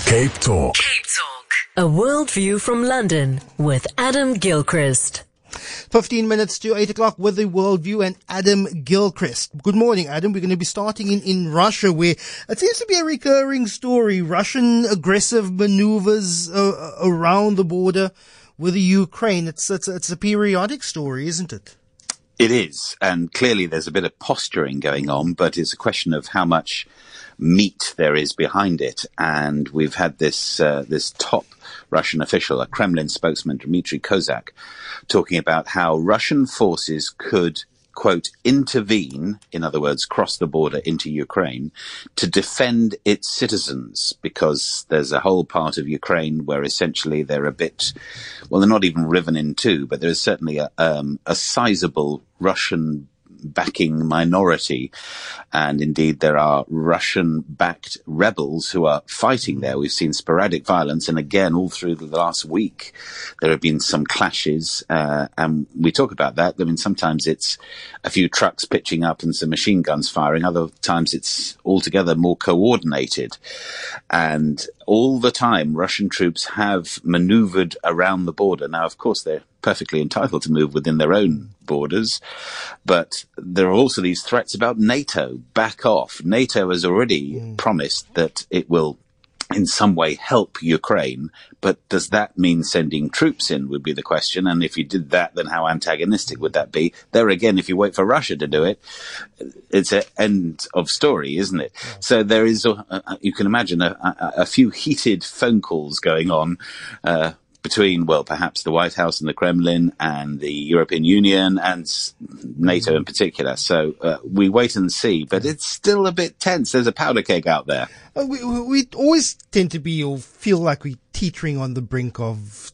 Cape Talk. Cape Talk. A worldview from London with Adam Gilchrist. 15 minutes to 8 o'clock with the Worldview and Adam Gilchrist. Good morning, Adam. We're going to be starting in Russia, where it seems to be a recurring story. Russian aggressive maneuvers around the border with the Ukraine. It's a periodic story, isn't it? It is, and clearly there's a bit of posturing going on, but it's a question of how much meat there is behind it. And we've had this top Russian official, a Kremlin spokesman, Dmitry Kozak, talking about how Russian forces could, quote, intervene, in other words, cross the border into Ukraine, to defend its citizens, because there's a whole part of Ukraine where essentially they're a bit, well, they're not even riven in two, but there's certainly a sizable Russian backing minority. And indeed, there are Russian-backed rebels who are fighting there. We've seen sporadic violence. And again, all through the last week, there have been some clashes. And we talk about that. I mean, sometimes it's a few trucks pitching up and some machine guns firing. Other times it's altogether more coordinated. And all the time, Russian troops have maneuvered around the border. Now, of course, they're perfectly entitled to move within their own borders. But there are also these threats about NATO. Back off. NATO has already promised that it will in some way help Ukraine. But does that mean sending troops in would be the question. And if you did that, then how antagonistic would that be? There again, if you wait for Russia to do it, it's an end of story, isn't it? Yeah. So there is, you can imagine a few heated phone calls going on, between, well, perhaps the White House and the Kremlin and the European Union and NATO in particular. So we wait and see, but it's still a bit tense. There's a powder keg out there. We always tend to be or feel like we're teetering on the brink of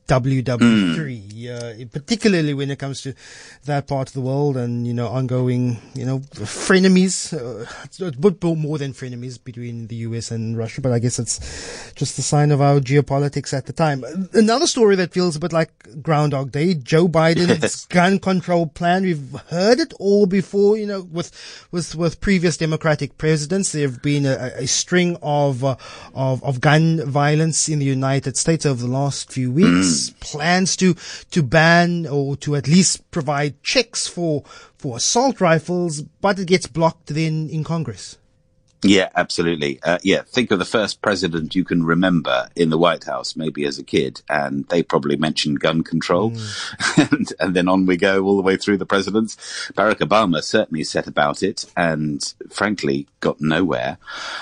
WW3, particularly when it comes to that part of the world and, ongoing, frenemies. It's a bit more than frenemies between the US and Russia, but I guess it's just a sign of our geopolitics at the time. Another story that feels a bit like Groundhog Day, Joe Biden's gun control plan. We've heard it all before, with previous Democratic presidents. There have been a string of gun violence in the United States over the last few weeks. Plans to ban or to at least provide checks for assault rifles, but it gets blocked then in Congress. Yeah, absolutely. Think of the first president you can remember in the White House, maybe as a kid, and they probably mentioned gun control. And then on we go all the way through the presidents. Barack Obama certainly set about it and frankly got nowhere.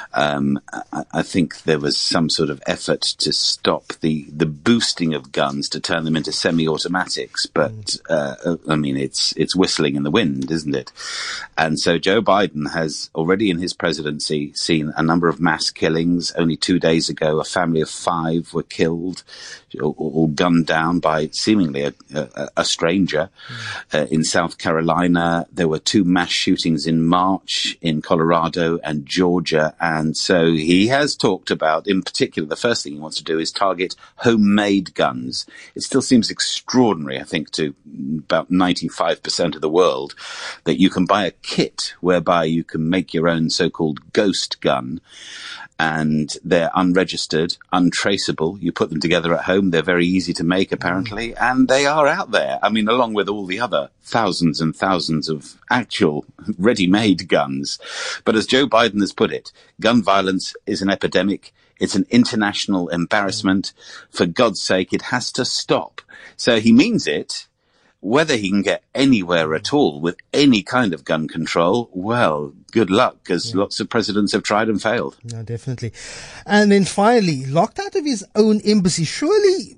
I think there was some sort of effort to stop the boosting of guns to turn them into semi-automatics. But, it's whistling in the wind, isn't it? And so Joe Biden has already in his presidency seen a number of mass killings. Only 2 days ago, a family of 5 were killed or gunned down by seemingly a stranger. In South Carolina, there were 2 mass shootings in March in Colorado and Georgia. And so he has talked about, in particular, the first thing he wants to do is target homemade guns. It still seems extraordinary, I think, to about 95% of the world that you can buy a kit whereby you can make your own so-called ghost gun, and they're unregistered, untraceable. You put them together at home. They're very easy to make, apparently, and they are out there. I mean, along with all the other thousands and thousands of actual ready-made guns. But as Joe Biden has put it, gun violence is an epidemic. It's an international embarrassment. For God's sake, it has to stop. So he means it. Whether he can get anywhere at all with any kind of gun control, well, good luck, because lots of presidents have tried and failed. No, definitely. And then finally, locked out of his own embassy. Surely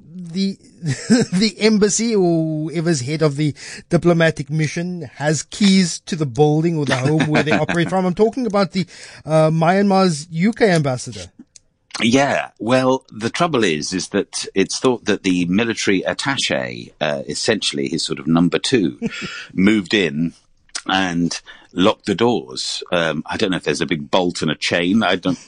the embassy or whoever's head of the diplomatic mission has keys to the building or the home where they operate from. I'm talking about the Myanmar's UK ambassador. Yeah, well, the trouble is that it's thought that the military attaché, essentially his sort of number 2, moved in and locked the doors. I don't know if there's a big bolt and a chain. I don't quite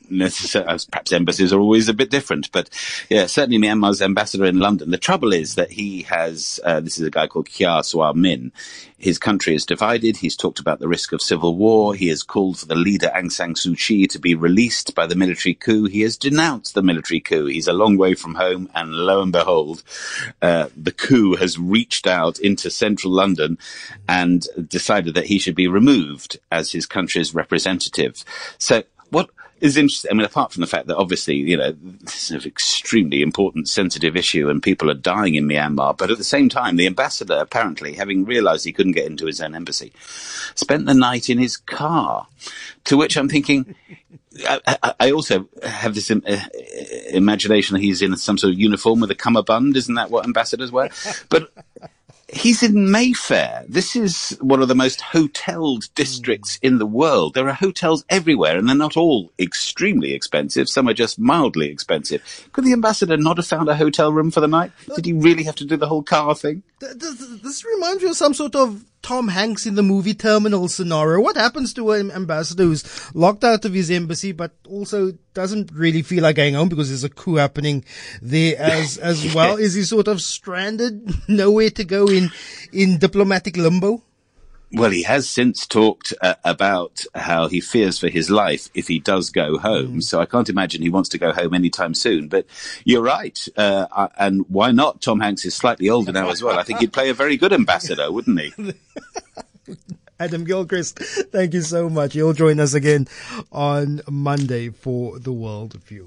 necessarily, perhaps embassies are always a bit different, but yeah, certainly Myanmar's ambassador in London. The trouble is that he has, this is a guy called Kyaw Soe Min. His country is divided. He's talked about the risk of civil war. He has called for the leader Aung San Suu Kyi to be released by the military coup. He has denounced the military coup. He's a long way from home, and lo and behold, the coup has reached out into central London and decided that he should be removed as his country's representative. So what is interesting, I mean, apart from the fact that obviously, this is an extremely important, sensitive issue and people are dying in Myanmar, but at the same time, the ambassador, apparently, having realised he couldn't get into his own embassy, spent the night in his car, to which I'm thinking, I also have this imagination that he's in some sort of uniform with a cummerbund. Isn't that what ambassadors wear? But he's in Mayfair. This is one of the most hotelled districts in the world. There are hotels everywhere, and they're not all extremely expensive. Some are just mildly expensive. Could the ambassador not have found a hotel room for the night? Did he really have to do the whole car thing? This reminds me of some sort of Tom Hanks in the movie Terminal scenario. What happens to an ambassador who's locked out of his embassy, but also doesn't really feel like going home because there's a coup happening there as well? Is he sort of stranded, nowhere to go in diplomatic limbo? Well, he has since talked about how he fears for his life if he does go home. So I can't imagine he wants to go home anytime soon. But you're right. And why not? Tom Hanks is slightly older now as well. I think he'd play a very good ambassador, wouldn't he? Adam Gilchrist, thank you so much. You'll join us again on Monday for The World View.